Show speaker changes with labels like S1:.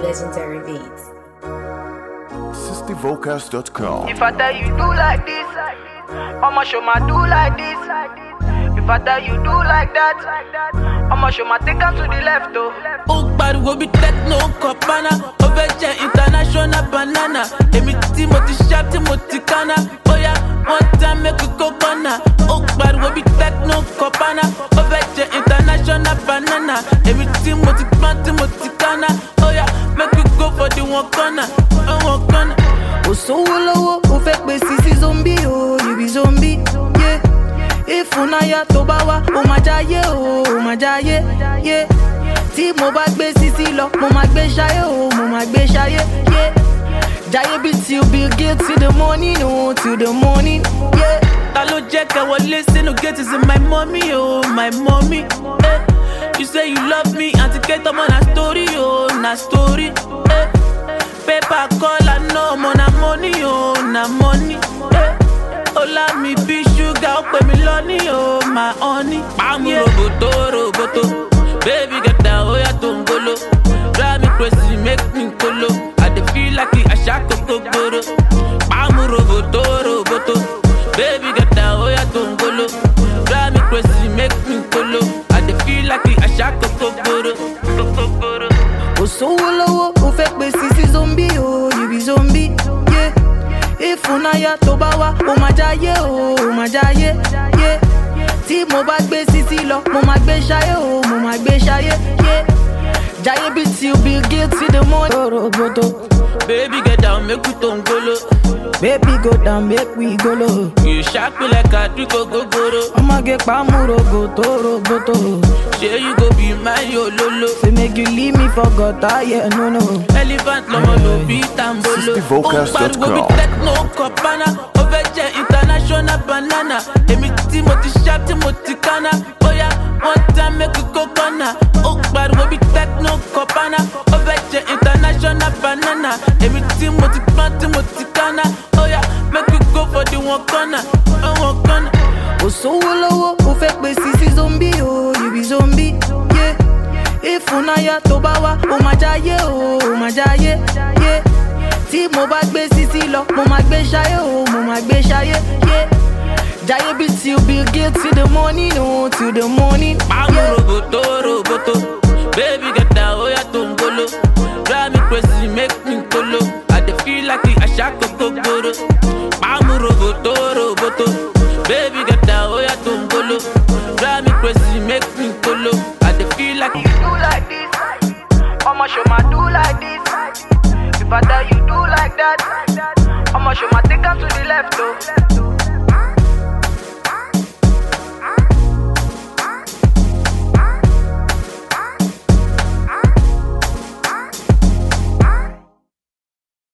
S1: Legendary Beats.
S2: SistyVocals.com.
S3: If I tell you do like this, I'ma show my do like this. If I tell you do like that, I'ma show my take am to the left though.
S4: Oh, but we be techno copana, overje international banana. Emi Timothy sharp, Timothy Kana. Oh yeah, one time make we go corner. Oh, but we be techno copana, overje international banana. Emi Timothy Pan, Timothy Kana. Oh yeah, make we go for the one corner, one corner.
S3: Oh so low, oh fake me sissy zombie, oh you be zombie, yeah. If unaya tobawa, oh my jaye, yeah. Tí mo bá gbé sisi lọ, mo máa gbé ṣayé, oh mo máa gbé ṣayé, yeah. Jaye be till Bill Gates till the morning, oh till the morning, yeah.
S4: Ta ló jẹ́ kẹ́ wọlé sínú gate is my mommy, oh my mommy. You say you love me, Auntie Kate, I'm on a story, oh na story. Paper call, I know, mo na money, oh na money. Ola mi be sugar, pay me lonely, oh my honey. Bam roboto, baby get down, oh ya tongolo. Drive me crazy, make me colo. I dey feel like I shaka kokoro. Bam roboto, baby get down, oh ya tongolo. Drive me crazy, make me colo. I dey feel like I shaka kokoro.
S3: Oh so low, oh fake me sissy zombie, oh you be zombie, yeah. If unaya tobawa, oh my jaye, yeah. Tí mo bá gbé sisi lọ, mo máa gbé ṣayé, oh mo máa gbé ṣayé, yeah. Jaye be till Bill Gates till the morning, roboto.
S4: Baby get down, make we tongolo.
S3: Baby go down, make we go low.
S4: You shock me like a trick of gogoro.
S3: I'ma get pamu roboto.
S4: Say you go be my yololo.
S3: Say make you leave me for gutter, yeah, no.
S4: Elephant lomo no be tambolo.
S2: SistyVocals.com.
S4: Oh, but we be techno copana, overje international banana. Emi Timothy sharp, Timothy Kana. Oh yeah, one time make we go corner. Oh, but we be techno copana, overje international banana. Emi Timothy Pan, Timothy Kana. Oh yeah, make we go for the one corner, one corner.
S3: Oh so low, oh fake me sissy zombie, oh you be zombie, yeah. If unaya tobawa, oh my jaye, yeah. Tí mo bá gbé sisi lọ, mo máa gbé ṣayé, oh mo máa gbé ṣayé, yeah. Jaye be till Bill Gates till the morning, oh till the morning,
S4: Bam
S3: yeah.
S4: roboto, baby get down, oh ya tongolo. Drive me crazy, make me colo. I dey feel like I shaka kokoro. Bam roboto, baby get down, oh ya tongolo. Drive me crazy, make me colo. I dey feel like
S3: You do like this, I'ma show my do like this. If I tell you do like that, I'ma show my take am to the left though.